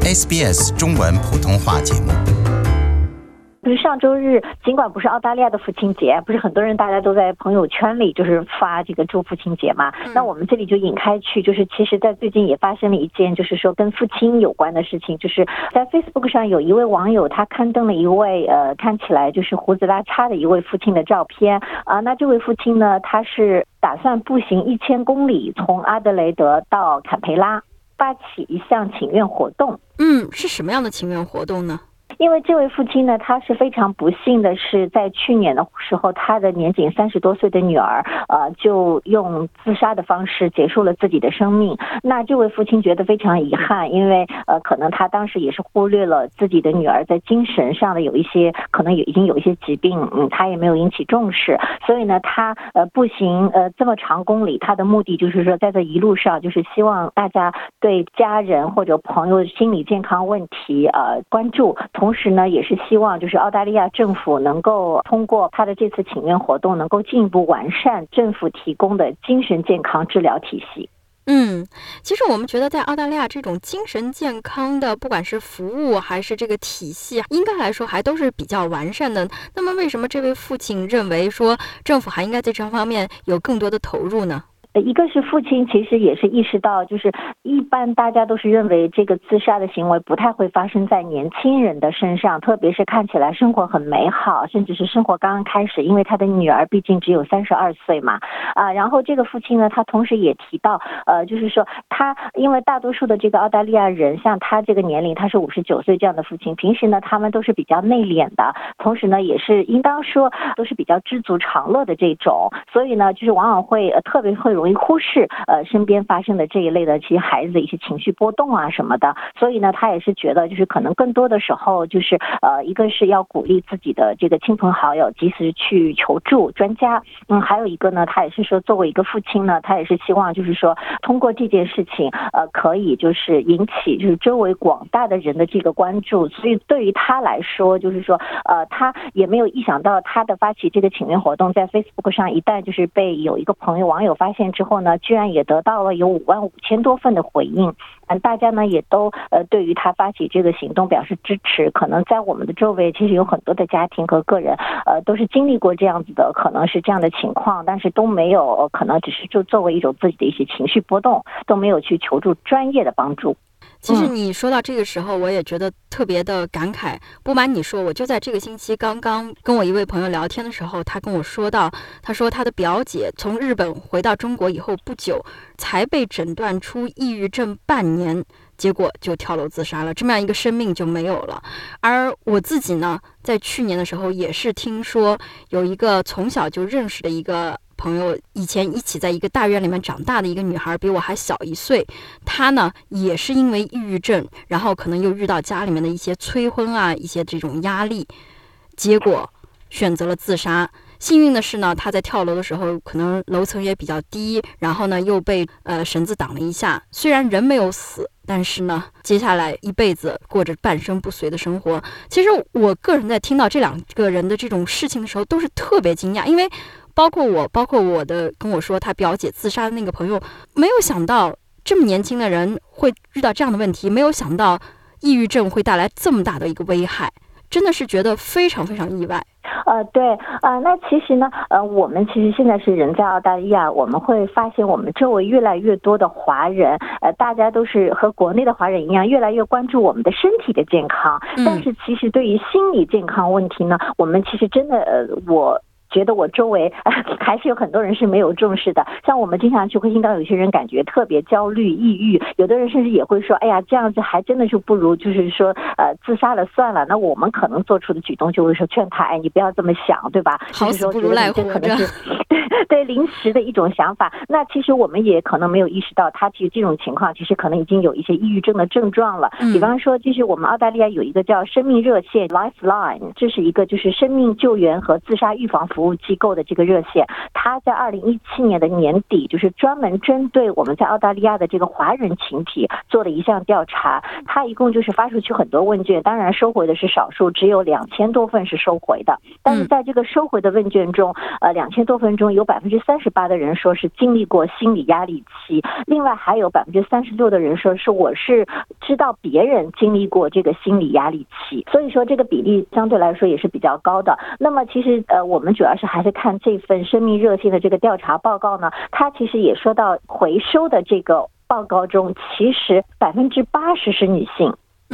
SBS 中文普通话节目。 就是上周日，尽管不是澳大利亚的父亲节，不是很多人大家都在朋友圈里就是发这个祝父亲节嘛，那我们这里就引开去，就是其实在最近也发生了一件就是说跟父亲有关的事情，就是在 Facebook 上有一位网友他刊登了一位看起来就是胡子拉碴的一位父亲的照片那这位父亲呢，他是打算步行1000公里从阿德雷德到坎培拉发起一项请愿活动。 是什么样的请愿活动呢？ 因为这位父亲呢，他是非常不幸的是，在去年的时候，他的年仅30多岁的女儿，就用自杀的方式结束了自己的生命。那这位父亲觉得非常遗憾，因为可能他当时也是忽略了自己的女儿在精神上的有一些，可能已经有一些疾病，他也没有引起重视，所以呢，他步行这么长公里，他的目的就是说，在这一路上，就是希望大家对家人或者朋友心理健康问题关注。同时呢，也是希望就是澳大利亚政府能够通过他的这次请愿活动，能够进一步完善政府提供的精神健康治疗体系。 其实我们觉得在澳大利亚这种精神健康的不管是服务还是这个体系，应该来说还都是比较完善的。那么为什么这位父亲认为说政府还应该在这方面有更多的投入呢？ 一个是父亲其实也是意识到，就是一般大家都是认为这个自杀的行为不太会发生在年轻人的身上，特别是看起来生活很美好，甚至是生活刚刚开始，因为他的女儿毕竟只有32岁嘛。然后这个父亲呢，他同时也提到，就是说他因为大多数的这个澳大利亚人，像他这个年龄，他是59岁这样的父亲，平时呢他们都是比较内敛的，同时呢也是应当说都是比较知足常乐的这种，所以呢就是往往会特别会容易忽视身边发生的这一类的其实孩子的一些情绪波动啊什么的，所以呢他也是觉得就是可能更多的时候就是一个是要鼓励自己的这个亲朋好友及时去求助专家，还有一个呢他也是说作为一个父亲呢，他也是希望就是说通过这件事情可以就是引起就是周围广大的人的这个关注，所以对于他来说就是说他也没有意想到他的发起这个请愿活动在 Facebook 上一旦就是被有一个网友发现之后呢，居然也得到了有55000多份的回应，大家呢也都对于他发起这个行动表示支持。可能在我们的周围其实有很多的家庭和个人都是经历过这样子的，可能是这样的情况，但是都没有可能只是就作为一种自己的一些情绪波动，都没有去求助专业的帮助。 其实你说到这个时候，我也觉得特别的感慨。不瞒你说，我就在这个星期刚刚跟我一位朋友聊天的时候，他跟我说到，他说他的表姐从日本回到中国以后不久，才被诊断出抑郁症半年，结果就跳楼自杀了，这么样一个生命就没有了。而我自己呢，在去年的时候也是听说有一个从小就认识的一个朋友，以前一起在一个大院里面长大的一个女孩，比我还小1岁，她呢也是因为抑郁症，然后可能又遇到家里面的一些催婚啊，一些这种压力，结果选择了自杀。幸运的是呢，她在跳楼的时候可能楼层也比较低，然后呢又被绳子挡了一下，虽然人没有死，但是呢接下来一辈子过着半身不遂的生活。其实我个人在听到这2个人的这种事情的时候都是特别惊讶，因为包括我的跟我说他表姐自杀的那个朋友，没有想到这么年轻的人会遇到这样的问题，没有想到抑郁症会带来这么大的一个危害，真的是觉得非常非常意外。 对那其实呢我们其实现在是人在澳大利亚，我们会发现我们周围越来越多的华人大家都是和国内的华人一样，越来越关注我们的身体的健康，但是其实对于心理健康问题呢，我们其实真的我觉得我周围还是有很多人是没有重视的。像我们经常去会听到有些人感觉特别焦虑抑郁，有的人甚至也会说哎呀这样子还真的是不如就是说自杀了算了。那我们可能做出的举动就会说劝他你不要这么想，对吧？ 好死不如赖活着， 可能是对临时的一种想法。那其实我们也可能没有意识到他其实这种情况其实可能已经有一些抑郁症的症状了。比方说就是我们澳大利亚有一个叫生命热线 Lifeline， 这是一个就是生命救援和自杀预防服务机构的这个热线，它在2017年的年底，就是专门针对我们在澳大利亚的这个华人群体做了一项调查。它一共就是发出去很多问卷，当然收回的是少数，只有2000多份是收回的。但是在这个收回的问卷中，2000多份中有38%的人说是经历过心理压力期，另外还有36%的人说是我是知道别人经历过这个心理压力期，所以说这个比例相对来说也是比较高的。那么其实我们主要是还是看这份生命热线的这个调查报告呢，它其实也说到回收的这个报告中，其实80%是女性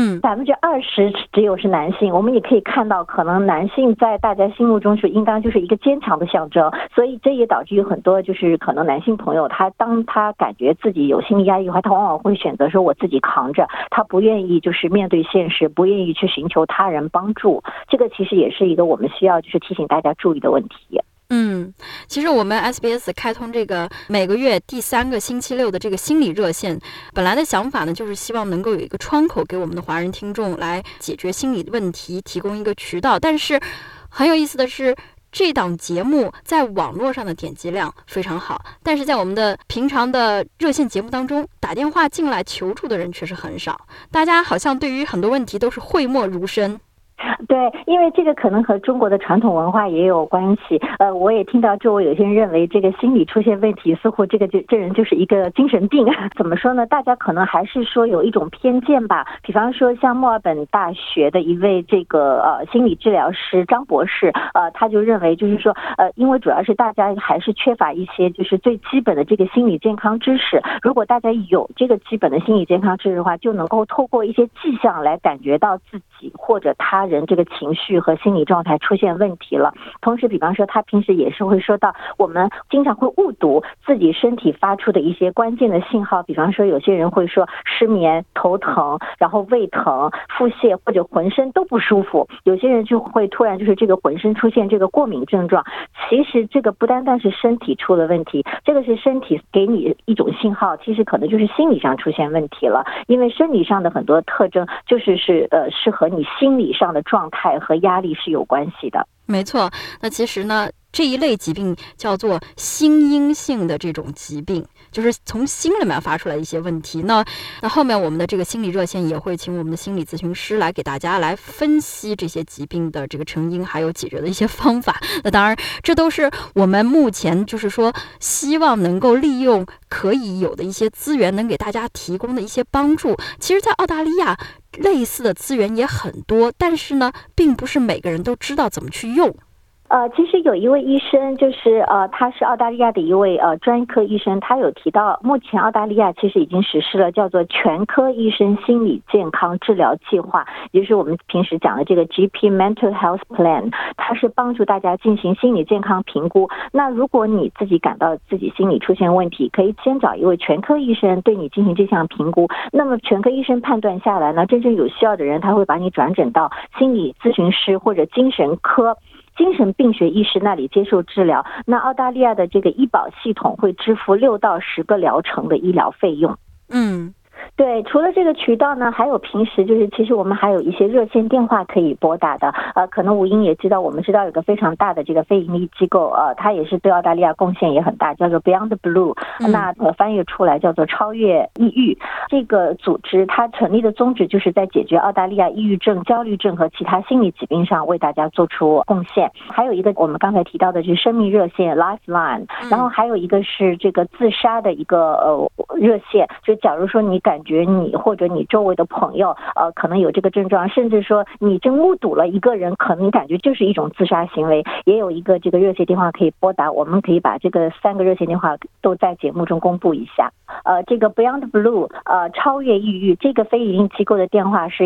，20%只有是男性。我们也可以看到，可能男性在大家心目中是应当就是一个坚强的象征，所以这也导致有很多就是可能男性朋友，当他感觉自己有心理压力的话，他往往会选择说我自己扛着，他不愿意就是面对现实，不愿意去寻求他人帮助。这个其实也是一个我们需要就是提醒大家注意的问题。 其实我们 SBS 开通这个每个月第3个星期六的这个心理热线，本来的想法呢，就是希望能够有一个窗口给我们的华人听众来解决心理问题，提供一个渠道。但是很有意思的是，这档节目在网络上的点击量非常好，但是在我们的平常的热线节目当中，打电话进来求助的人却是很少，大家好像对于很多问题都是讳莫如深。 对，因为这个可能和中国的传统文化也有关系。我也听到周围有些人认为这个心理出现问题，似乎这人就是一个精神病。怎么说呢？大家可能还是说有一种偏见吧。比方说像墨尔本大学的一位这个心理治疗师张博士，他就认为就是说因为主要是大家还是缺乏一些就是最基本的这个心理健康知识。如果大家有这个基本的心理健康知识的话，就能够透过一些迹象来感觉到自己或者他人这个情绪和心理状态出现问题了。同时比方说他平时也是会说到，我们经常会误读自己身体发出的一些关键的信号，比方说有些人会说失眠、头疼，然后胃疼、腹泻或者浑身都不舒服，有些人就会突然就是这个浑身出现这个过敏症状。其实这个不单单是身体出了问题，这个是身体给你一种信号，其实可能就是心理上出现问题了。因为生理上的很多特征就是是和你心理上的状态和压力是有关系的。 没错，那其实呢，这一类疾病叫做心因性的这种疾病，就是从心里面发出来一些问题。那后面我们的这个心理热线也会请我们的心理咨询师来给大家来分析这些疾病的这个成因，还有解决的一些方法。那当然，这都是我们目前就是说希望能够利用可以有的一些资源，能给大家提供的一些帮助。其实，在澳大利亚类似的资源也很多，但是呢，并不是每个人都知道怎么去用。 其实有一位医生，就是他是澳大利亚的一位专科医生，他有提到，目前澳大利亚其实已经实施了叫做全科医生心理健康治疗计划，也就是我们平时讲的这个 GP Mental Health Plan， 它是帮助大家进行心理健康评估。那如果你自己感到自己心理出现问题，可以先找一位全科医生对你进行这项评估。那么全科医生判断下来呢，真正有需要的人，他会把你转诊到心理咨询师或者精神病学医师那里接受治疗。那澳大利亚的这个医保系统会支付6到10个疗程的医疗费用。对，除了这个渠道呢，还有平时就是其实我们还有一些热线电话可以拨打的。可能吴英也知道，我们知道有个非常大的这个非盈利机构，它也是对澳大利亚贡献也很大，叫做 Beyond Blue，那翻译出来叫做超越抑郁。这个组织它成立的宗旨就是在解决澳大利亚抑郁症、焦虑症和其他心理疾病上为大家做出贡献。还有一个我们刚才提到的就是生命热线 Lifeline， 然后还有一个是这个自杀的一个热线，就假如说你感觉你或者你周围的朋友可能有这个症状，甚至说你正目睹了一个人可能感觉就是一种自杀行为，也有一个这个热线电话可以拨打。我们可以把这个3个热线电话都在节目中公布一下。这个 Beyond Blue 超越抑郁这个非营利机构的电话是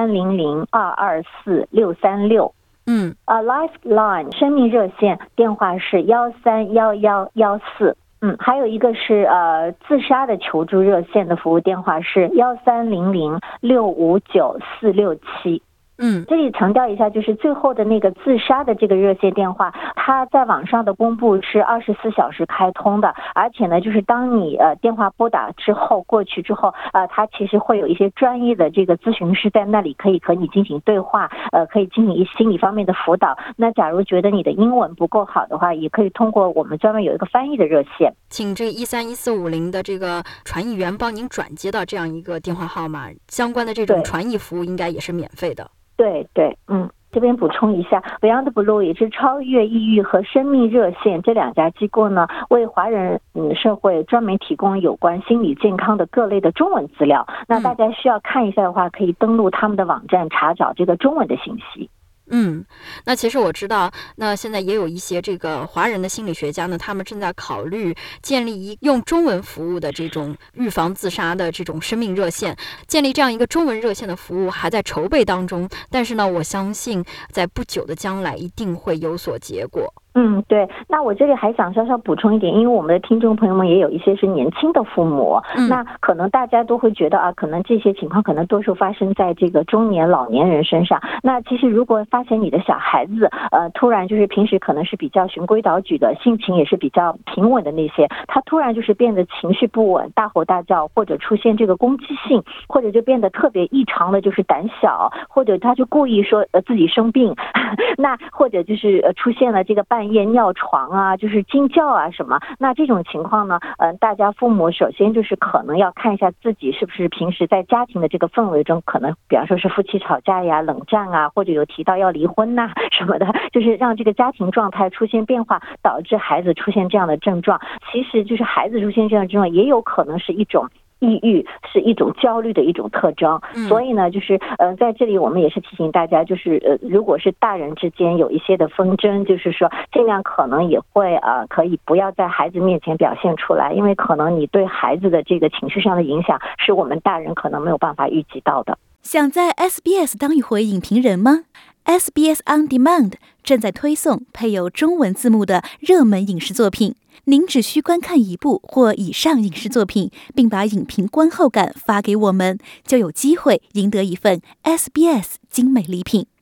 1300224636。Lifeline 生命热线电话是131114。还有一个是自杀的求助热线的服务电话是1300659467。 这里强调一下，就是最后的那个自杀的这个热线电话，它在网上的公布是24小时开通的，而且呢，就是当你电话拨打之后过去之后，它其实会有一些专业的这个咨询师在那里可以和你进行对话，可以进行一些心理方面的辅导。那假如觉得你的英文不够好的话，也可以通过我们专门有一个翻译的热线， 请这131-450的这个传译员帮您转接到这样一个电话号码，相关的这种传译服务应该也是免费的。 对，这边补充一下 ，Beyond Blue 也是超越抑郁和生命热线这2家机构呢，为华人社会专门提供有关心理健康的各类的中文资料。那大家需要看一下的话，可以登录他们的网站查找这个中文的信息。 那其实我知道，那现在也有一些这个华人的心理学家呢，他们正在考虑建立用中文服务的这种预防自杀的这种生命热线，建立这样一个中文热线的服务还在筹备当中，但是呢，我相信在不久的将来一定会有所结果。 对，那我这里还想稍稍补充一点，因为我们的听众朋友们也有一些是年轻的父母，那可能大家都会觉得可能这些情况可能多数发生在这个中年老年人身上。那其实如果发现你的小孩子突然就是平时可能是比较循规蹈矩的，性情也是比较平稳的那些，他突然就是变得情绪不稳，大吼大叫，或者出现这个攻击性，或者就变得特别异常的就是胆小，或者他就故意说自己生病那或者就是出现了这个半夜尿床啊，就是惊叫啊什么，那这种情况呢大家父母首先就是可能要看一下自己是不是平时在家庭的这个氛围中，可能比方说是夫妻吵架呀、冷战啊，或者有提到要离婚呐什么的，就是让这个家庭状态出现变化，导致孩子出现这样的症状。其实就是孩子出现这样的症状也有可能是一种抑郁，是一种焦虑的一种特征。所以呢就是在这里我们也是提醒大家，就是如果是大人之间有一些的纷争，就是说尽量可能也会可以不要在孩子面前表现出来，因为可能你对孩子的这个情绪上的影响是我们大人可能没有办法预计到的。 想在 SBS 当一回影评人吗？ SBS On Demand 正在推送配有中文字幕的热门影视作品，您只需观看一部或以上影视作品，并把影评观后感发给我们，就有机会赢得一份 SBS 精美礼品。